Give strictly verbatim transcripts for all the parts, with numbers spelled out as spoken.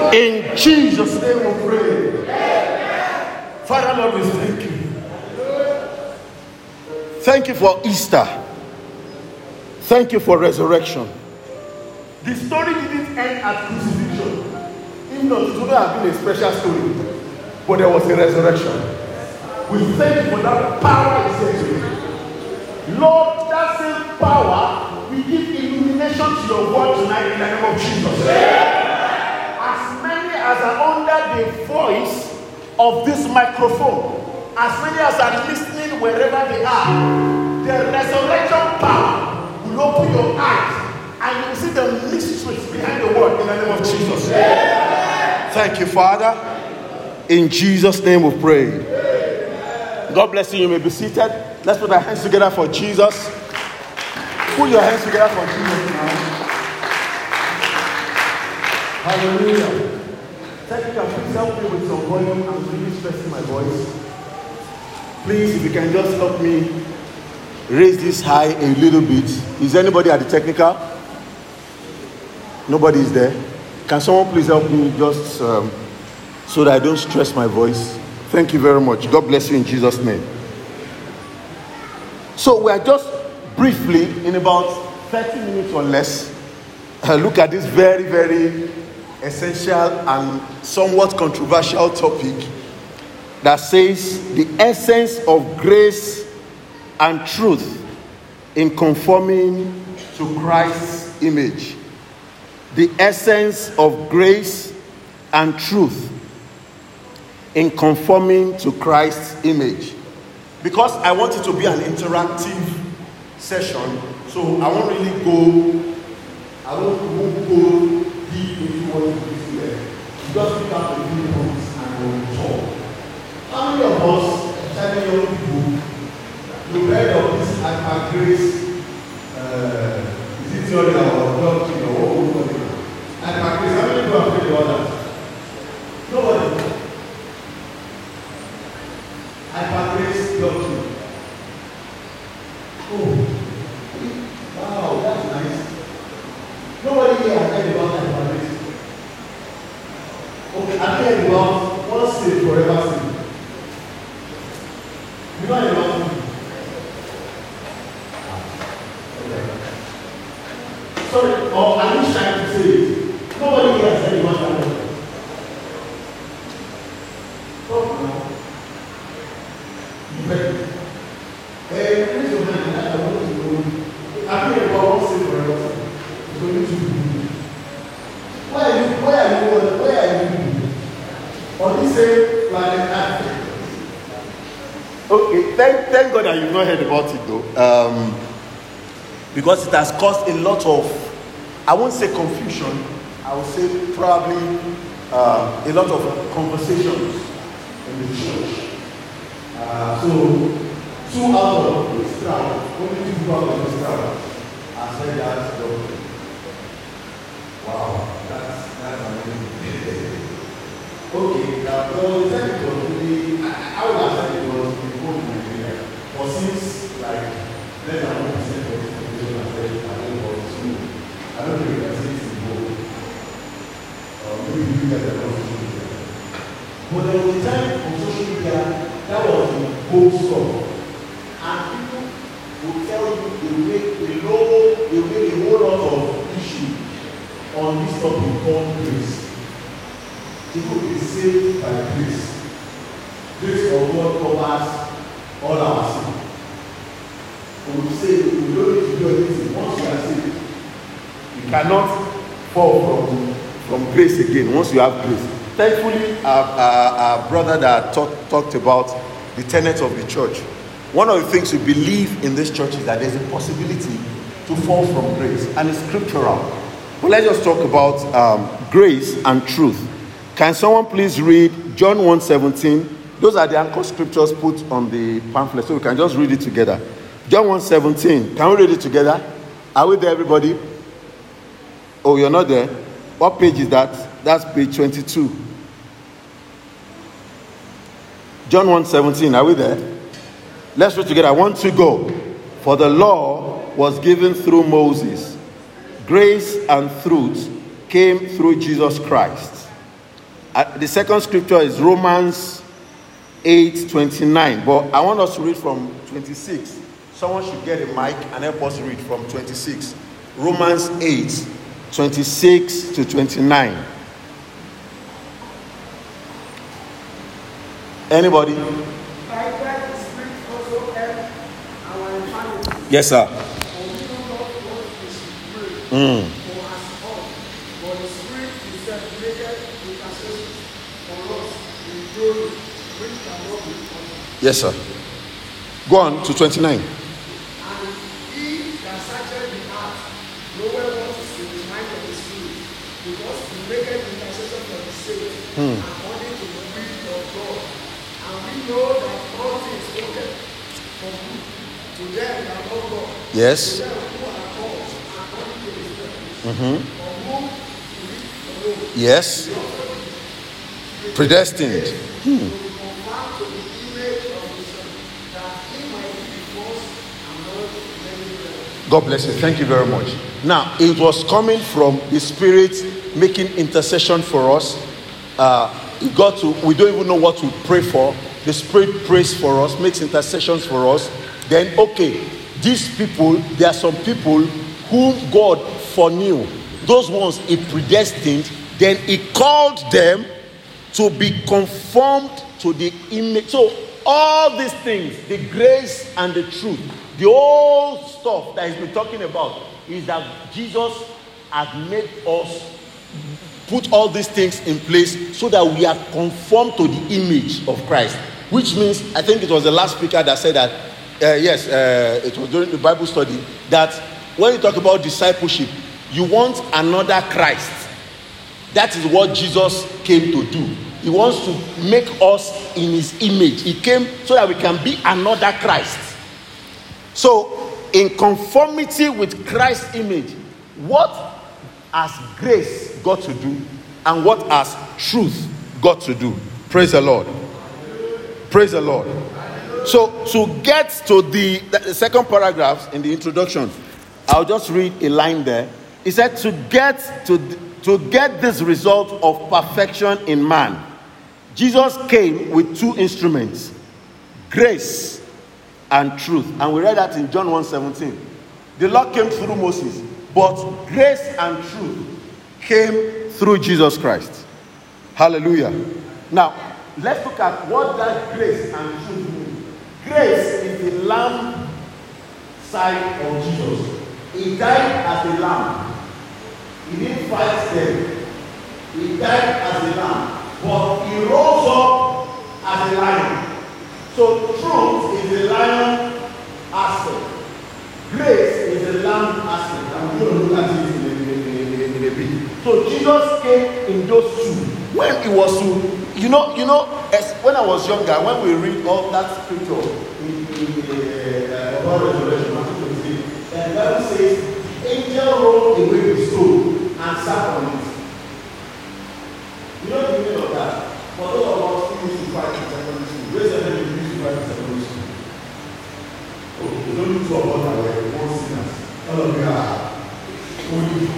In Jesus' name we pray. Father, Lord, we thank you. Thank you for Easter. Thank you for resurrection. The story didn't end at crucifixion. Even though it would have been a special story, but there was a resurrection. We thank you for that power is here today. Lord, that same power, we give illumination to your word tonight in the name of Jesus. As many as are under the voice of this microphone, as many as are listening wherever they are, the resurrection power will open your eyes and you will see the mysteries behind the word in the name of Jesus. Thank you, Father. In Jesus' name we pray. God bless you. You may be seated. Let's put our hands together for Jesus. Put your hands together for Jesus now. Hallelujah. Technical, please help me with some volume. I'm really stressing my voice. Please, if you can just help me raise this high a little bit. Is anybody at the technical? Nobody is there. Can someone please help me just um, so that I don't stress my voice? Thank you very much. God bless you in Jesus' name. So we are just briefly, in about thirty minutes or less, uh, look at this very, very essential and somewhat controversial topic that says the essence of grace and truth in conforming to Christ's image. The essence of grace and truth in conforming to Christ's image. Because I want it to be an interactive session, so I won't really go, I won't, won't go deep into what it is here. Just pick up the few points and we'll talk. How many of us, especially young people, you read of this hyper grace, uh, is it theory or doctrine or what we call it? Hyper grace, how many people have read about that? Nobody. Hyper grace doctrine. Oh, wow, that's nice. Nobody here has heard about hyper grace. Okay, I've heard about once saved, forever saved. You know about me? Sorry, or are you trying to say it? Nobody here has heard about that. Talk now. You better. Hey, please don't mind that. I want to know. I've heard about once saved, forever saved. It's only two people. Where are you? Where are you going? Where are you? On this same planet Earth. Okay, thank, thank God that you've not heard about it though. Um, because it has caused a lot of, I won't say confusion, I would say probably uh, a lot of conversations in the church. Uh, so, two out of this crowd, only two people out of this crowd have said that doctrine. Wow, that's, that's amazing. Okay, now, well, the time it was really, I, I would have said it was before Nigeria, but since, like, less than one percent of this population has said it, I don't know what's true. I don't think we can say it's in both. Uh, maybe you guys are not social media. But there was a time on social media that was in both stuff. And people will tell you they make a low, they make a whole lot of issue on this topic called grace. People will be saved by grace. Grace of God covers all our sin. We will say we don't need to do anything. Once you are saved, you cannot fall from, from grace again once you have grace. Thankfully, our, our, our brother that talk, talked about the tenets of the church. One of the things we believe in this church is that there's a possibility to fall from grace, and it's scriptural. But let's just talk about um, grace and truth. Can someone please read John one seventeen? Those are the anchor scriptures put on the pamphlet, so we can just read it together. John one seventeen. Can we read it together? Are we there, everybody? Oh, you're not there? What page is that? That's page twenty-two. John one seventeen. Are we there? Let's read together. One, two, go. For the law was given through Moses. Grace and truth came through Jesus Christ. Uh, the second scripture is Romans eight twenty-nine. But I want us to read from twenty-six. Someone should get a mic and help us read from twenty-six. Romans eight twenty-six to twenty-nine. Anybody? Yes, sir. Mm. Yes, sir. Go on to twenty-nine. Hmm. Yes. Mm-hmm. Yes. Predestined. Hmm. God bless you. Thank you very much. Now, it was coming from the Spirit making intercession for us. Uh, it got to, we don't even know what to pray for. The Spirit prays for us, makes intercessions for us. Then, okay, these people, there are some people whom God foreknew. Those ones He predestined. Then He called them to be conformed to the image. So, all these things, the grace and the truth, the whole stuff that he's been talking about is that Jesus has made us put all these things in place so that we are conformed to the image of Christ. Which means, I think it was the last speaker that said that, uh, yes, uh, it was during the Bible study, that when you talk about discipleship, you want another Christ. That is what Jesus came to do. He wants to make us in His image. He came so that we can be another Christ. So, in conformity with Christ's image, what has grace got to do and what has truth got to do? Praise the Lord. Praise the Lord. So, to get to the, the second paragraph in the introduction, I'll just read a line there. He said, to get to, to get this result of perfection in man, Jesus came with two instruments, grace and truth. And we read that in John one seventeen. The Lord came through Moses, but grace and truth came through Jesus Christ. Hallelujah. Now, let's look at what that grace and truth mean. Grace is the lamb side of Jesus. He died as a lamb. He didn't fight them. He died as a lamb. But he rose up as a lion. So truth is the lion aspect. Grace is the lamb aspect. I'm going to look at it in a, in a, in a bit. So Jesus came in those two. When he was to, you know, you know, as when I was younger, when we read all that scripture in, in the uh, Revelation, and the Bible says, the angel rolled away the stone and sat on it. You know the meaning of that? For those of us who used to fight in secondary school, raise your hand if you used to fight in secondary school. Oh, there's only two of us that were born sinners. All of you are only.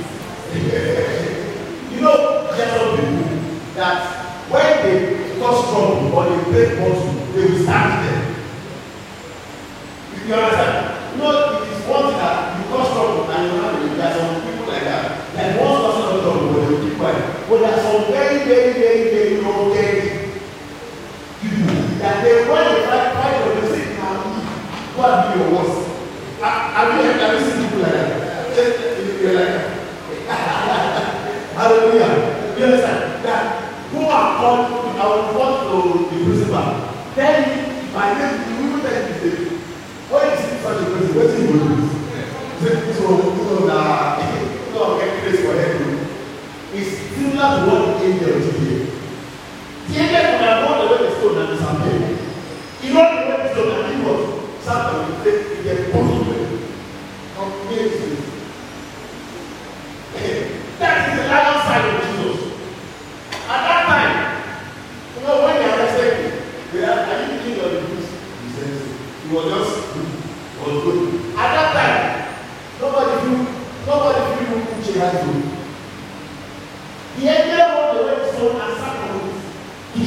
You know, there are some people that when they cause trouble or they break bottle, they will stand there. You understand? You know, it is one thing that you cause trouble and you have to, there are some people like that. Like one person of trouble, but they will keep quiet. But there are some very, very, very, very rugged people that they when they fight, fight or they say, now, go and be your worst. Have you have you seen people like that? You're like that. Hallelujah. You understand? That who are called, I will report to the principal. Tell me, my name, you will tell me this. When you see such a person, what do you do? So, so that, so get grace for everyone. It's similar to what the angel did here. The angel could have gone away the stone and disappeared. He rolled away the stone and he was sat on the plate in the possible of ministry. That is the lion side of Jesus. At that time, you know, when they arrested him, they asked, are you king of the Jews? He said, he was just good. He was good. At that time, nobody knew, nobody knew who she had to. The angel rolled away the stone and sat on it.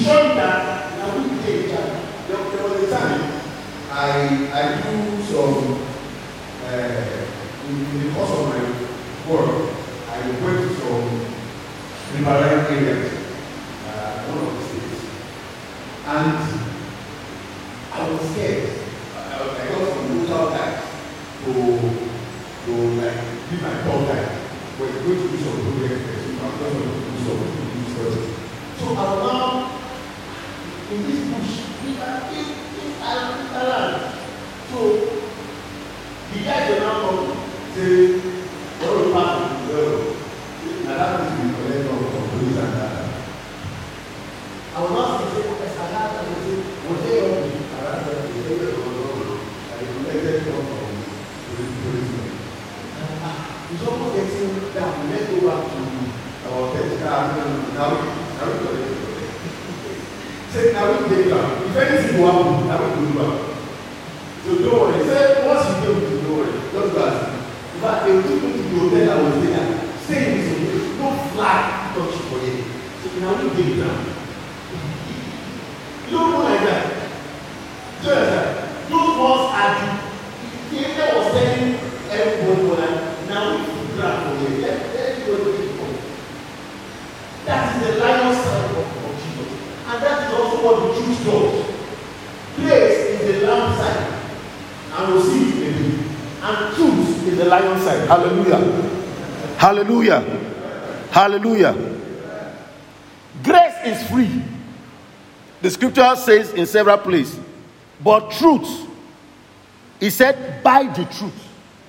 show you that now we take there, there was a time I I do some uh, in, in the course of my work, I went to some riverine areas, uh, one of the states, and I was scared. I, I got some local guys to to like be my tour guide. We're going to do some projects, so I'm going to do some projects. So I was now in this bush, in this island. So the guys were now coming, say, what will happen? Well, and that is the collector of police and that. I was not saying, okay, I had to say, was they all me? I had to say, they were all I collected from the policemen. It's almost getting down. Let's go back to our test car. Now we collect it. Say, now we take down. If anything will happen, now we go back. So don't worry. Say, once you go to don't worry. Just go ask me. In fact, they will take me to the hotel I was there. Stay in this hotel. Don't fly touch for you. So now we take down. You don't know like that. So that those ones are the the angel was telling everybody that now we put ground for you. Let everybody take it. That is the lion's side of, of Jesus. And that is also what the Jews does. Grace is the lamb side. And we'll see it maybe. And truth is the lion's side. Hallelujah. Hallelujah. Hallelujah. Grace is free. The scripture says in several places, but truth, he said, by the truth.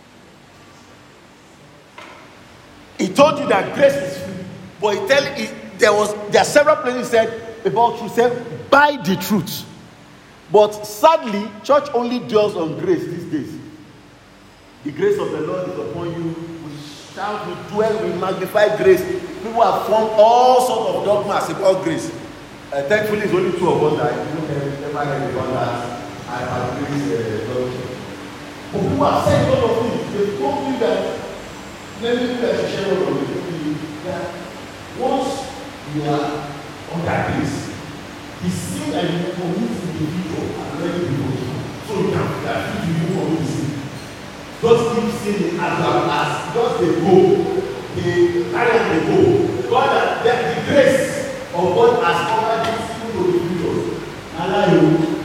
He told you that grace is free, but he tell he, there was there are several places he said about truth, said by the truth. But sadly, church only dwells on grace these days. The grace of the Lord is upon you. We shout, we dwell, we magnify grace. People have formed all sorts of dogmas about grace. Uh, thankfully, it's only two of us that I don't ever heard about that. I have grace uh, doctrine. But people have said a lot of things. They told me that, let me tell you, share what they told me, that once you are under grace, the sin that you commit individual are already being. So you can feel free to move from this sin. Just keep sinning as long as just they go, they carry on they go. God, that the grace of God has covered these people to individuals. Allow you.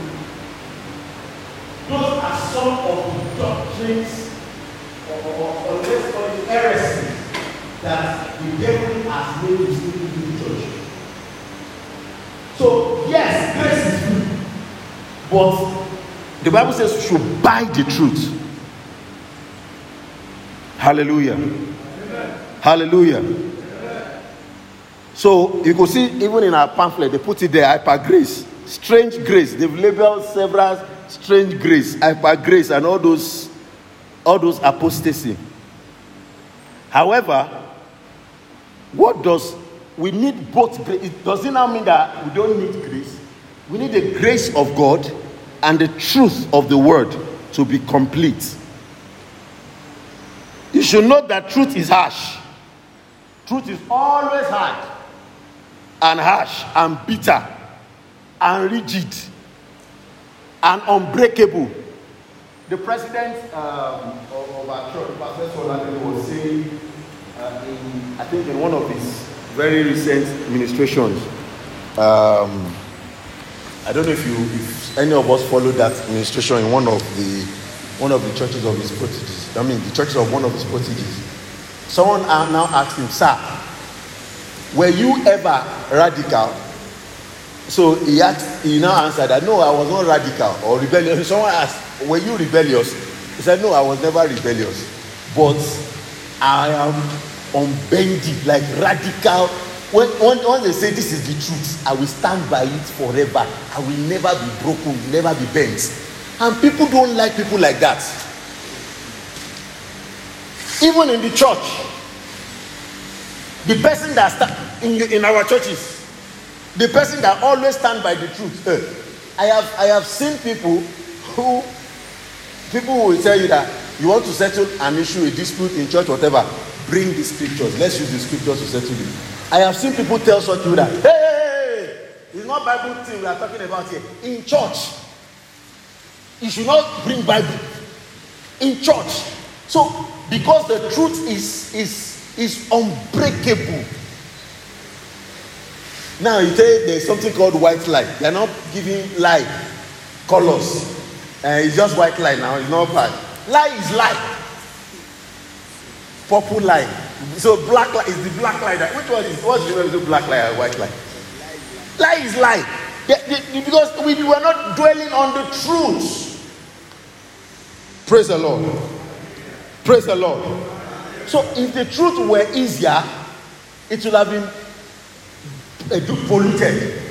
Those are some of the doctrines or, or, or let's call it heresy that the devil has made to slip into the church. So, yes, grace is free. But the Bible says we should buy the truth. Hallelujah. Amen. Hallelujah. Amen. So, you could see, even in our pamphlet, they put it there, hyper grace, strange grace. They've labeled several strange grace, hyper grace, and all those, all those apostasy. However, what does we need both grace? It does it now mean that we don't need grace? We need the grace of God and the truth of the word to be complete. You should know that truth is harsh. Truth is always hard and harsh and bitter and rigid and unbreakable. The president um, of, of our church, Pastor Solani, was saying, uh, in, I think in one of his very recent ministrations, um, I don't know if you, if any of us followed that ministration in one of the one of the churches of his proteges. I mean, the churches of one of his proteges. Someone now asked him, "Sir, were you ever radical?" So he asked, he now answered that, "No, I was not radical or rebellious." Someone asked, "Were you rebellious?" He said, "No, I was never rebellious, but I am unbending, like radical. When, when, when they say this is the truth, I will stand by it forever. I will never be broken, never be bent." And people don't like people like that. Even in the church, the person that stand in, in our churches, the person that always stand by the truth. Uh, I have I have seen people who people will tell you that you want to settle an issue, a dispute in church, whatever. Bring the scriptures. Let's use the scriptures to settle it. I have seen people tell such people that, hey, It's not Bible thing we are talking about here. In church, you should not bring Bible. In church. So, because the truth is is is unbreakable. Now you say there's something called white lie. They're not giving lie colors. Uh, it's just white lie now. It's not bad. Lie is lie. Purple lie. So black lie is the black lie. That, which one is what's the difference between black lie and white lie? Lie is lie. The, the, because we were not dwelling on the truth. Praise the Lord. Praise the Lord. So if the truth were easier, it would have been uh, polluted.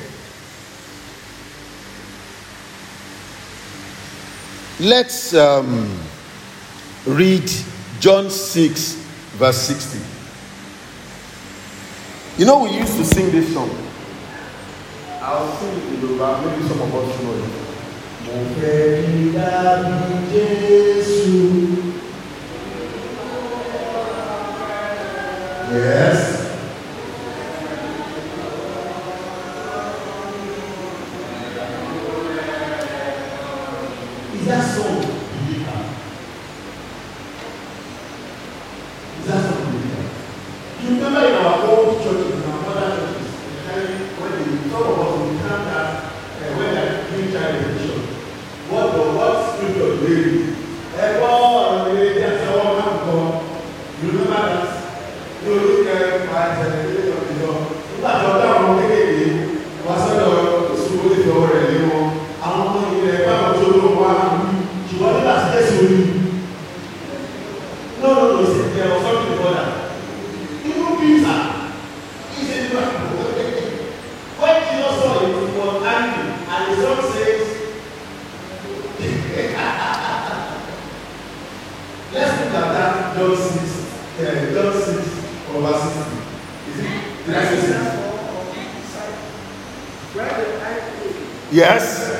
Let's um, read John six, verse sixty. You know, we used to sing this song. I'll sing it in Yoruba, maybe some of us know it. Mo fẹ́ rí dàbí Jésù. Yes. Is that so? Is that so? You remember in our old churches, in our mother churches, when they talk about the time that uh, when they are doing child education, what the what scripture they read? Ever they just say, "Oh, man, God." You remember that? You look at my television of the Lord. Nígbà tó dáhùn ọmọ kékeré, wá sọ́dọ̀ ìṣubú lè fi ọwọ́ rẹ̀ lé wọn. Àwọn ọmọ ilẹ̀ báwọn tó ló wá ṣùgbọ́n nígbà tí Jésù rí. No, no, no, it's there was something before that. Even Peter, he said, when Jesus saw it, he was angry, and the song says, let's look at that John six, uh, John six, from verse sixty. Is it? Did I say six? Yes.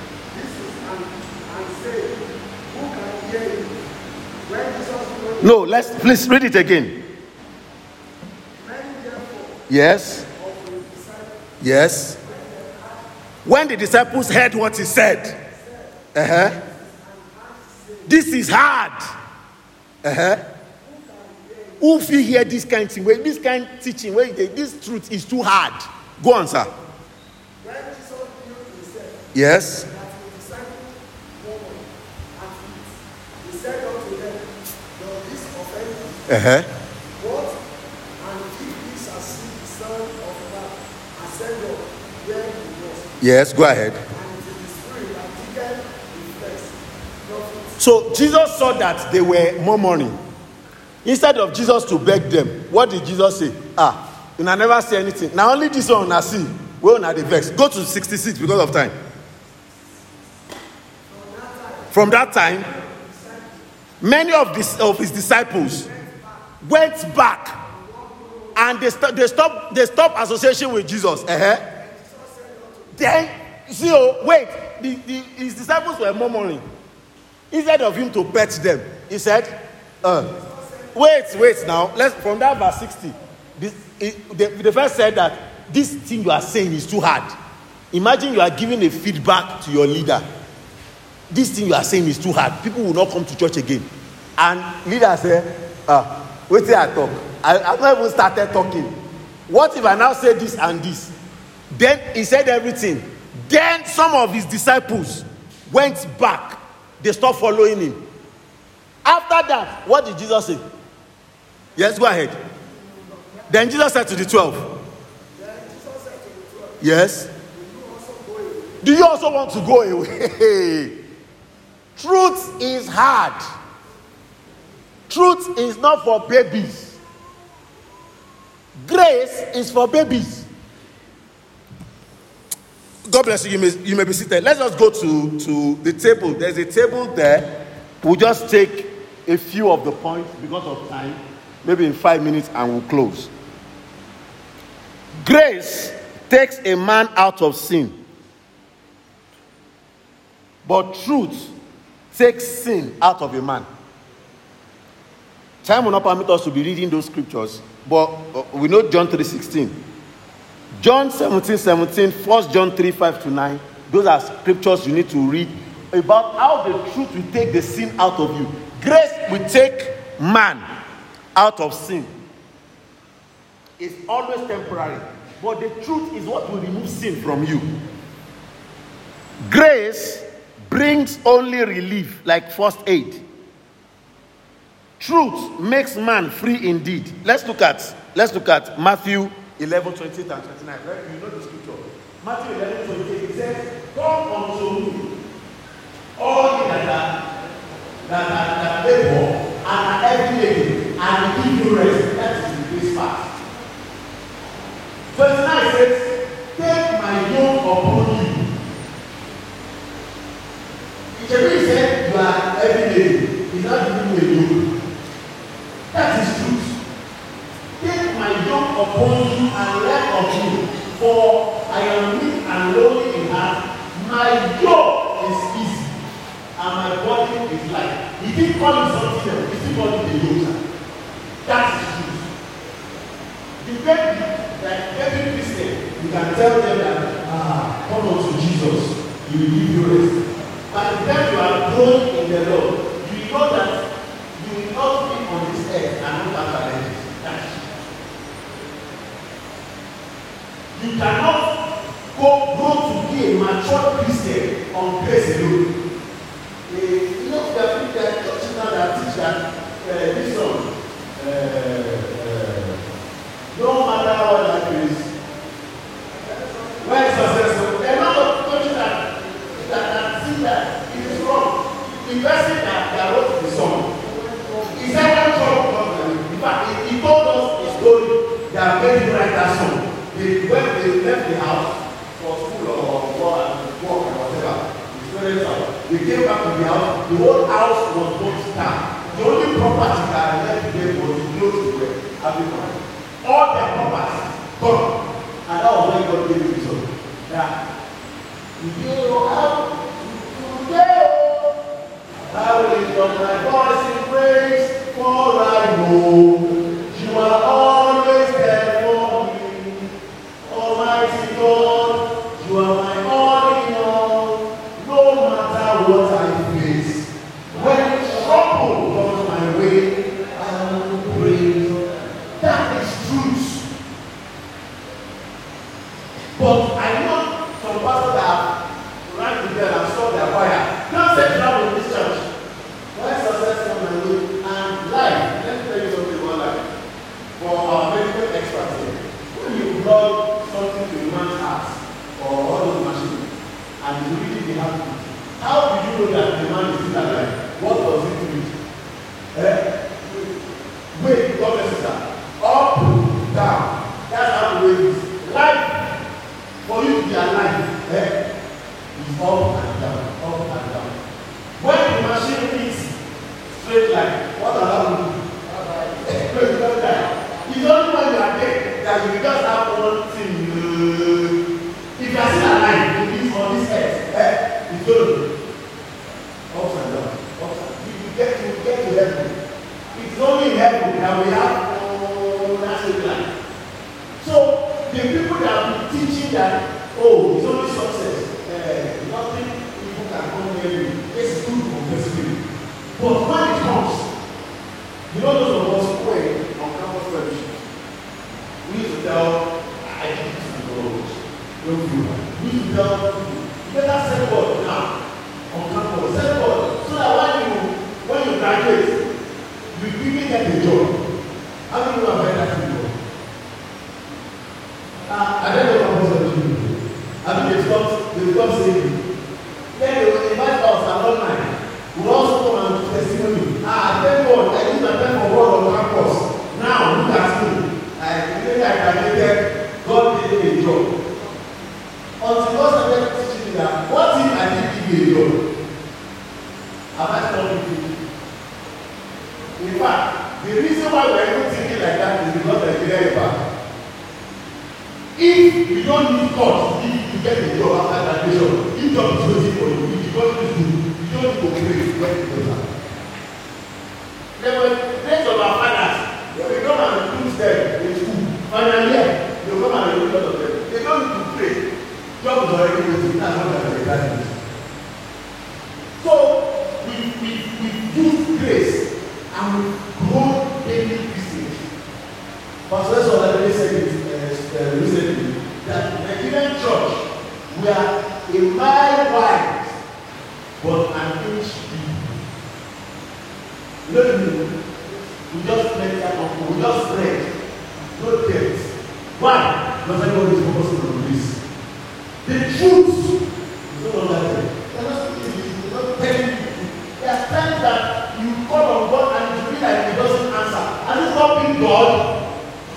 No, let's please read it again. Yes. Yes. When the disciples heard what he said, uh-huh. This is hard. Uh-huh. Who if you hear this kind of thing, where this kind of teaching, where this truth is too hard? Go on, sir. Yes. Uh-huh. What? And if this has seen the Son of Man ascend up where he was. Yes, go ahead. And it is the Spirit that quickened the flesh. So Jesus saw that they were murmuring. Instead of Jesus to beg them, what did Jesus say? Ah, you never say anything. Now only this one I see. Well, now the vex. Go to sixty-six because of time. From that time, many of his, of his disciples went back and they st- they stopped they stopped association with Jesus. Uh-huh. Then see, oh wait, the, the, his disciples were murmuring. Instead of him to pet them, he said, uh, "Wait, wait now. Let's from that verse sixty. This, it, the, the first said that this thing you are saying is too hard. Imagine you are giving a feedback to your leader. This thing you are saying is too hard. People will not come to church again. And leader said, ah." Wait till I talk. I, I've not even started talking. What if I now say this and this? Then he said everything. Then some of his disciples went back. They stopped following him. After that, what did Jesus say? Yes, go ahead. Then Jesus said to the twelve. Yes. Do you also want to go away? Truth is hard. Truth is not for babies. Grace is for babies. God bless you. You may, you may be seated. Let's just go to, to the table. There's a table there. We'll just take a few of the points because of time. Maybe in five minutes and we'll close. Grace takes a man out of sin. But truth takes sin out of a man. Time will not permit us to be reading those scriptures, but we know John three sixteen. John seventeen, seventeen, First John three, five to nine. Those are scriptures you need to read about how the truth will take the sin out of you. Grace will take man out of sin. It's always temporary. But the truth is what will remove sin from you. Grace brings only relief, like first aid. Truth makes man free indeed. Let's look at let's look at Matthew eleven, twenty-eight and twenty-nine. You know the scripture. Matthew eleven, twenty-eight, it says, "Come unto me, all ye that are that are that labor and are heavy laden, and give you rest." That is the grace part. twenty-nine says, "Take my yoke upon you." It should be said you are heavy laden. He's not giving you a yoke. That is truth. Take my yoke upon you and learn of me, for I am meek and lowly in heart. My yoke is easy, and my body is light. He didn't call it something else. He still called it a yoke. That is truth. You get that every Christian, you can tell them that, ah, come unto Jesus, he will give you rest. But the time you are growing in the Lord, you know that you will not be on this earth and not have challenges. That's it. You cannot go grow to be a mature Christian on grace alone. Uh, you know, there are people that teach that uh, this one, uh, uh, no matter what that is, when successful, there are not of coaches that that see that it is wrong. The person that, that wrote the song, he said one trouble. In fact, he, he told us his story. They are very to write that song. They, when they left the house for school or work or whatever, they came back to the house. The whole house was burnt down. The only property that left there was the clothes they were having. All their property gone. And that was when God gave me the song. Yeah. You know how today I will lift up my voice in praise, for I know you are always there for me. Almighty God, you are my all in all. No matter what I face, when trouble comes my way, I will praise. That is truth. But I know some pastors that ran to them and saw their choir. Don't say travel in this church. When success comes my way and life, let me tell you something about life. For our medical experts here, when you plug something to a man's heart or all those machines and you really be happy, how do you know that the man is still alive? What does it mean? Eh? Wait, God bless you, sir. Up, down. That's how the way it is. Life, for you to be alive, eh, is up and down, up and down. When the machine is straight line, what will happen? It's only when you are dead that you just have one thing. If you are still alive, you live on this earth, eh, it's going to be up and down, up and down. You get to get to heaven. It's only in heaven that we have natural life. So the people that have been teaching that, oh, it's only success, uh, nothing people can come near you. It's good for possibility. But when it comes, you know those of us who were on campus fellowship, we used to tell, I did this to the Lord. Don't do that. We used to tell people, you better send God now on campus. Send God. So that when you when you graduate, you quickly get a job. How many of you have heard that before? Uh, I don't know what was going to do. I mean, they stopped, they stopped saying, then they will invite us alumni. We also come and testimony. Ah, thank God, I use my time for God on campus. Now, look at me. I think I graduated, God gave me a job. Until God started teaching me that, what if I didn't give you a job? Have I stopped with you? In fact, the reason why we're even thinking like that is because of Nigeria back. If you don't need God if you get a job after graduation, if job is waiting for you, if you don't need to, you don't need to pray when you go back. There were days of our fathers, when we come and recruit them in school, final year, they come and recruit all of them. They was already waiting. That's not that they got it. So we we we use grace and we grow daily Christians. Pastor Eso already said it uh, uh, recently that the Nigerian church, we are a mile wide but an inch deep. You know what I mean? We just let that up, we just spread, no depth. Why? Because everybody is focusing on this. The truth is no longer there. They're not speaking, they're not telling you. There are times that you call on God and you feel like He doesn't answer. Has it not been God?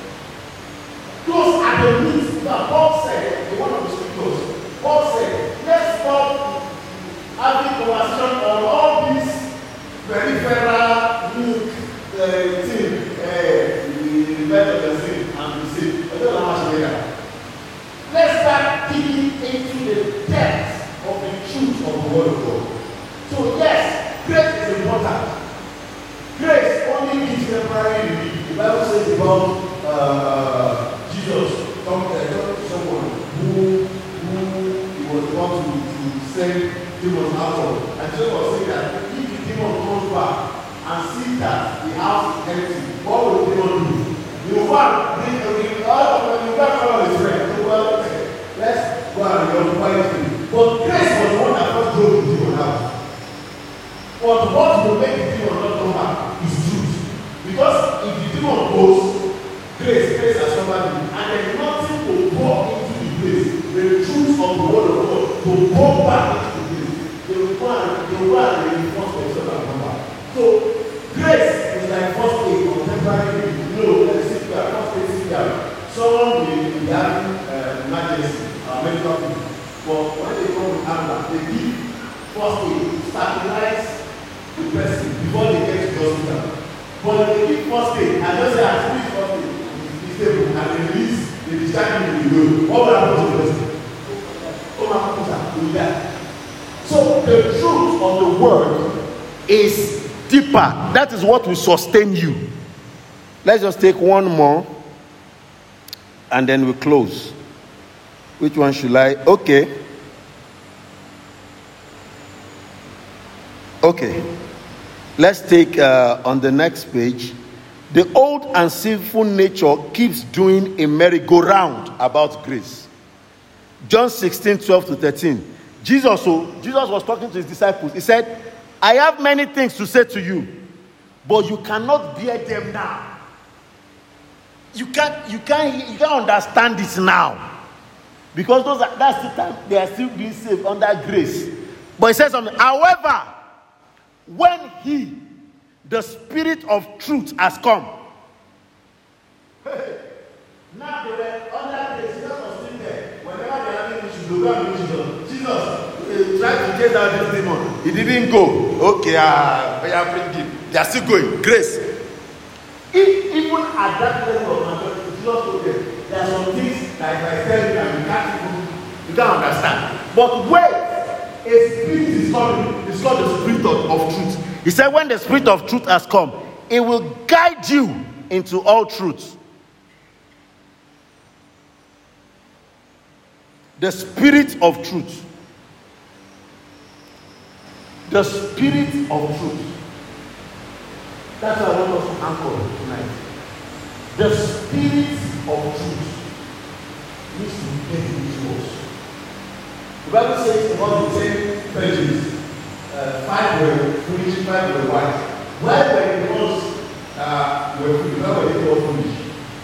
Those are the needs that Paul said in one of the scriptures. Paul said, let's stop having conversation on all these peripheral need uh, thing, uh, the method of sin and the sin. I don't know how much later. Let's start digging into the depth of the truth of the Word of God. So yes, grace is important. Grace only gives temporary relief. The Bible says about uh, Jesus, talking to someone who who he was about to, to send demons out of. And Jesus was saying that if the demon comes back and sees that the house is empty, what will the demon do? You want the you got all his friends. Well, let's go and occupy it. But grace was the one that first drove the demon out. But what will make the demon not come back is truth. Because if the demon goes, grace, grace has covered you, and there's nothing to pour into the place. The truth of the word of God to pour back into the place. They will go and they will go and reinforce themselves and come back. So grace is like first aid or temporary relief. No, let's sit down, first aid, sit down. Someone will be having uh, emergency, uh, medical thing. But when they come with ambulance, they give first aid to stabilize the person before they get to the hospital. But they give first aid and just say, I speak first aid, it's stable, and they release, they discharge him to the road. What will happen to the person? Oh my God, will die. So the truth of the word is deeper. That is what will sustain you. Let's just take one more and then we close. Which one should I? Okay. Okay. Let's take uh, on the next page. The old and sinful nature keeps doing a merry-go-round about grace. John sixteen, twelve to thirteen. Jesus, so Jesus was talking to his disciples. He said, I have many things to say to you, but you cannot bear them now. You can't, you can't, you can't understand it now. Because those are, that's the time they are still being saved under grace. But he says something. However, when he, the Spirit of truth, has come. Hey, now they were under grace. Jesus was still there. Whenever they are having issues, they go and meet Jesus. Jesus, tried to chase out this demon. He didn't go. Okay, uh, I have bring him. They are still going. Grace. If, even at that level of maturity, Jesus told them, there are some things that if I tell you that you can't even, you can't understand. But wait, a spirit is coming. It's called the Spirit of, of truth. He said, when the Spirit of truth has come, it will guide you into all truth. The Spirit of truth. The Spirit of truth. That's what I want us to anchor tonight. The Spirit of truth needs to get into us. The Bible says about the ten virgins, uh, five were foolish, five were wise. Why were the ones uh, were foolish? Why were they all foolish?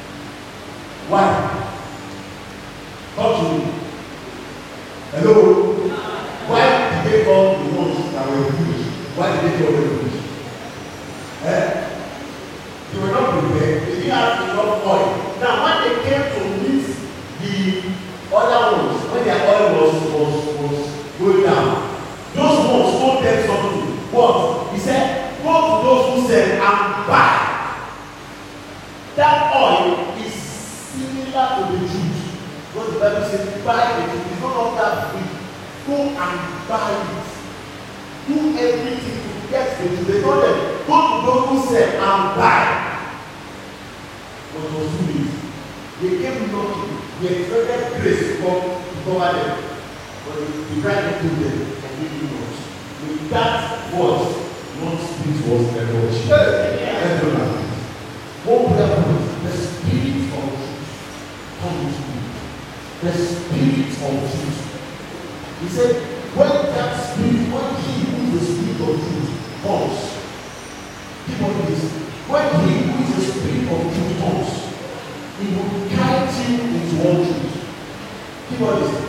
Why? Talk to me. Hello? Why did they call the ones that were foolish? Why did they call them foolish? Eh? They were not prepared. They didn't have enough oil. Now, when they came to meet the other ones, when their oil was, was, was going down, those ones told them something. What? He said, go to those who sell and buy. That oil is similar to the truth. What the Bible says, buy it. It's no longer free. Go and buy it. Do everything to get the truth. They told them, go to those who sell and buy. But it was too late. They came knocking. They expected grace to come to cover them. but the guy told them, I give you much. With that word, one spirit was enlarged. Let's go now. One prayer point, the spirit of truth comes to me. The spirit of truth. He said, when that spirit, when he who is the spirit of truth comes, keep on this. When he who is the spirit of truth comes, he will guide you into all truth. Keep on this.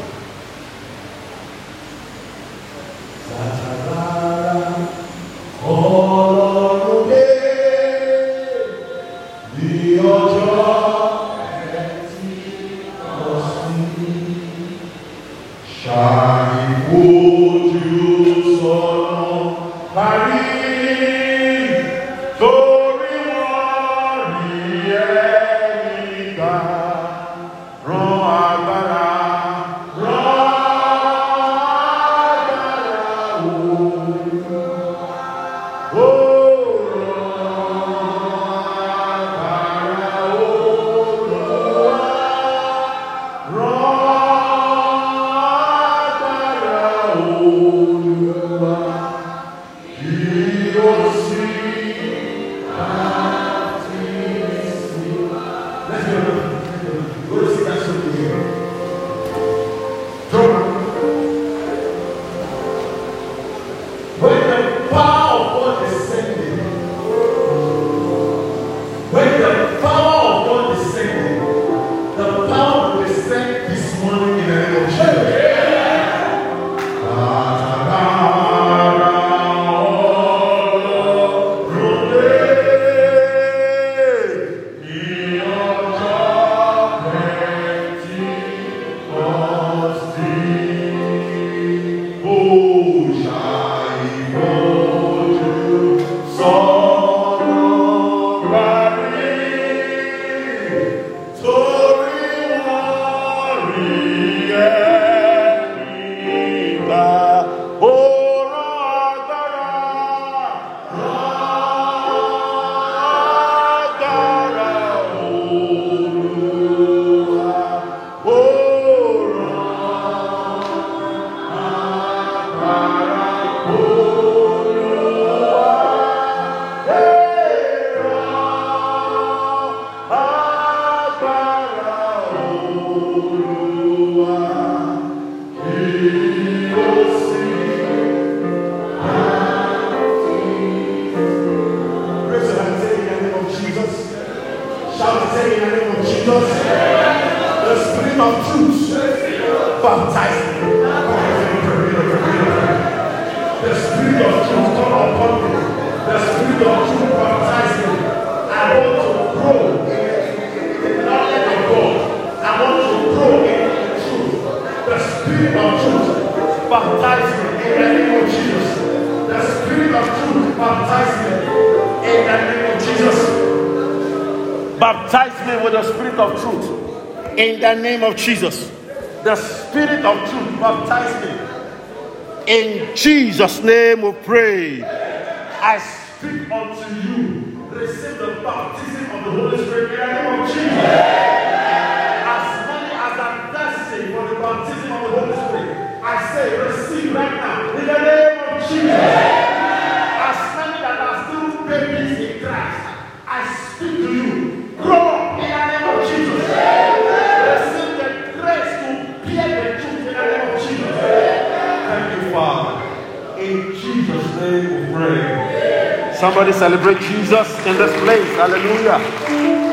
Jesus, the spirit of truth, baptize me. In Jesus' name we pray. I speak unto you, receive the baptism of the Holy Spirit in the name of Jesus. As many as are thirsty for the baptism of the Holy Spirit, I say receive right now in the name of Jesus. As many that are still babies in Christ, I speak to you, grow up in the name of Jesus. In Jesus' name we pray. Somebody celebrate Jesus in this place. Hallelujah.